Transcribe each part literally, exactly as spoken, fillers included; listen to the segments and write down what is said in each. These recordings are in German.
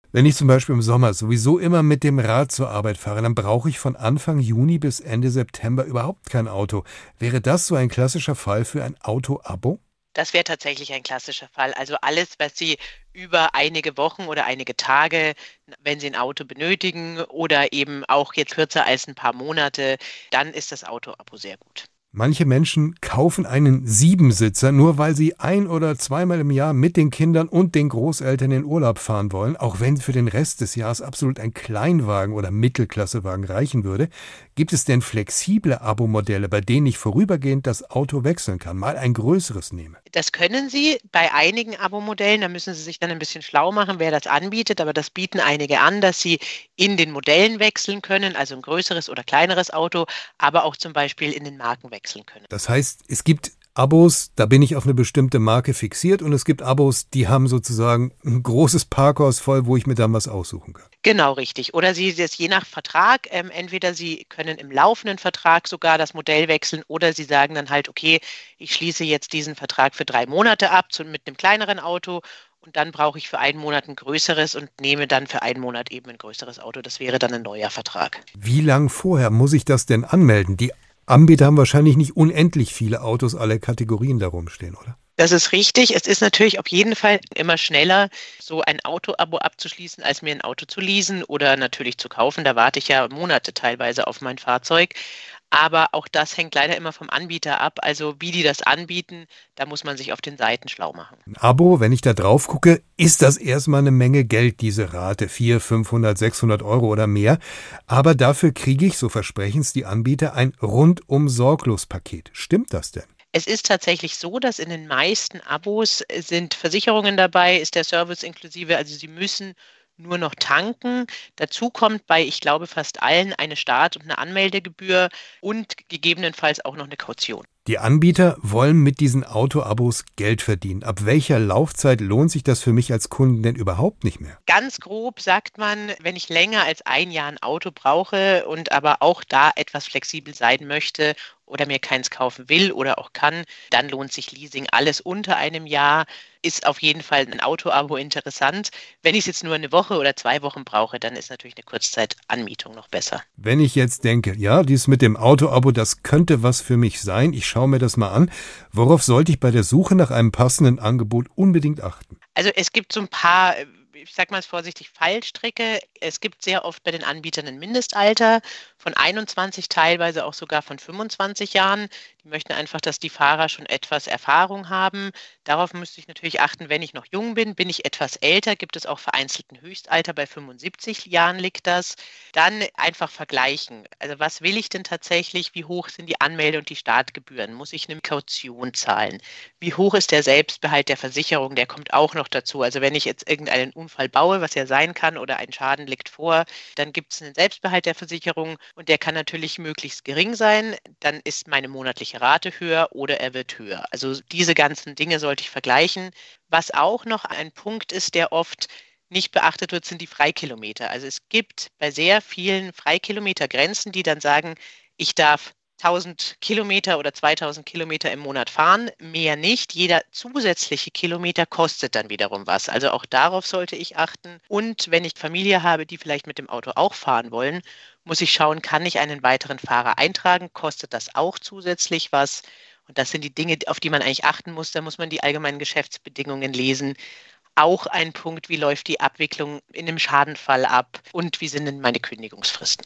Wenn ich zum Beispiel im Sommer sowieso immer mit dem Rad zur Arbeit fahre, dann brauche ich von Anfang Juni bis Ende September überhaupt kein Auto. Wäre das so ein klassischer Fall für ein Auto-Abo? Das wäre tatsächlich ein klassischer Fall. Also alles, was Sie über einige Wochen oder einige Tage, wenn Sie ein Auto benötigen oder eben auch jetzt kürzer als ein paar Monate, dann ist das Auto-Abo sehr gut. Manche Menschen kaufen einen Siebensitzer, nur weil sie ein- oder zweimal im Jahr mit den Kindern und den Großeltern in Urlaub fahren wollen, auch wenn für den Rest des Jahres absolut ein Kleinwagen oder Mittelklassewagen reichen würde. Gibt es denn flexible Abo-Modelle, bei denen ich vorübergehend das Auto wechseln kann, mal ein größeres nehme? Das können Sie bei einigen Abo-Modellen, da müssen Sie sich dann ein bisschen schlau machen, wer das anbietet, aber das bieten einige an, dass Sie in den Modellen wechseln können, also ein größeres oder kleineres Auto, aber auch zum Beispiel in den Marken wechseln können. Das heißt, es gibt Abos, da bin ich auf eine bestimmte Marke fixiert, und es gibt Abos, die haben sozusagen ein großes Parkhaus voll, wo ich mir dann was aussuchen kann. Genau, richtig. Oder Sie das je nach Vertrag, ähm, entweder Sie können im laufenden Vertrag sogar das Modell wechseln oder Sie sagen dann halt, okay, ich schließe jetzt diesen Vertrag für drei Monate ab zu, mit einem kleineren Auto, und dann brauche ich für einen Monat ein größeres und nehme dann für einen Monat eben ein größeres Auto. Das wäre dann ein neuer Vertrag. Wie lang vorher muss ich das denn anmelden? Die Anbieter haben wahrscheinlich nicht unendlich viele Autos aller Kategorien da rumstehen, oder? Das ist richtig. Es ist natürlich auf jeden Fall immer schneller, so ein Auto-Abo abzuschließen, als mir ein Auto zu leasen oder natürlich zu kaufen. Da warte ich ja Monate teilweise auf mein Fahrzeug. Aber auch das hängt leider immer vom Anbieter ab. Also wie die das anbieten, da muss man sich auf den Seiten schlau machen. Ein Abo, wenn ich da drauf gucke, ist das erstmal eine Menge Geld, diese Rate. vierhundert, fünfhundert, sechshundert Euro oder mehr. Aber dafür kriege ich, so versprechen es die Anbieter, ein Rundum-Sorglos-Paket. Stimmt das denn? Es ist tatsächlich so, dass in den meisten Abos sind Versicherungen dabei, ist der Service inklusive. Also Sie müssen nur noch tanken. Dazu kommt bei, ich glaube, fast allen eine Start- und eine Anmeldegebühr und gegebenenfalls auch noch eine Kaution. Die Anbieter wollen mit diesen Auto-Abos Geld verdienen. Ab welcher Laufzeit lohnt sich das für mich als Kunden denn überhaupt nicht mehr? Ganz grob sagt man, wenn ich länger als ein Jahr ein Auto brauche und aber auch da etwas flexibel sein möchte oder mir keins kaufen will oder auch kann, dann lohnt sich Leasing. Alles unter einem Jahr ist auf jeden Fall ein Auto-Abo interessant. Wenn ich es jetzt nur eine Woche oder zwei Wochen brauche, dann ist natürlich eine Kurzzeitanmietung noch besser. Wenn ich jetzt denke, ja, dies mit dem Auto-Abo, das könnte was für mich sein, ich schaue mir das mal an, worauf sollte ich bei der Suche nach einem passenden Angebot unbedingt achten? Also es gibt so ein paar, ich sage mal vorsichtig, Fallstricke. Es gibt sehr oft bei den Anbietern ein Mindestalter von einundzwanzig, teilweise auch sogar von fünfundzwanzig Jahren. Die möchten einfach, dass die Fahrer schon etwas Erfahrung haben. Darauf müsste ich natürlich achten, wenn ich noch jung bin. Bin ich etwas älter, gibt es auch vereinzelt ein Höchstalter, bei fünfundsiebzig Jahren liegt das. Dann einfach vergleichen. Also was will ich denn tatsächlich? Wie hoch sind die Anmelde- und die Startgebühren? Muss ich eine Kaution zahlen? Wie hoch ist der Selbstbehalt der Versicherung? Der kommt auch noch dazu. Also wenn ich jetzt irgendeinen Unfall baue, was ja sein kann, oder ein Schaden liegt vor, dann gibt es einen Selbstbehalt der Versicherung und der kann natürlich möglichst gering sein. Dann ist meine monatliche Rate höher oder er wird höher. Also diese ganzen Dinge sollte ich vergleichen. Was auch noch ein Punkt ist, der oft nicht beachtet wird, sind die Freikilometer. Also es gibt bei sehr vielen Freikilometergrenzen, die dann sagen, ich darf tausend Kilometer oder zweitausend Kilometer im Monat fahren, mehr nicht. Jeder zusätzliche Kilometer kostet dann wiederum was. Also auch darauf sollte ich achten. Und wenn ich Familie habe, die vielleicht mit dem Auto auch fahren wollen, muss ich schauen, kann ich einen weiteren Fahrer eintragen? Kostet das auch zusätzlich was? Und das sind die Dinge, auf die man eigentlich achten muss. Da muss man die allgemeinen Geschäftsbedingungen lesen. Auch ein Punkt, wie läuft die Abwicklung in einem Schadenfall ab und wie sind denn meine Kündigungsfristen?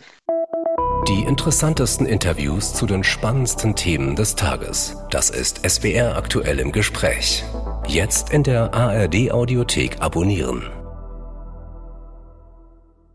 Die interessantesten Interviews zu den spannendsten Themen des Tages. Das ist S W R aktuell im Gespräch. Jetzt in der A R D Audiothek abonnieren.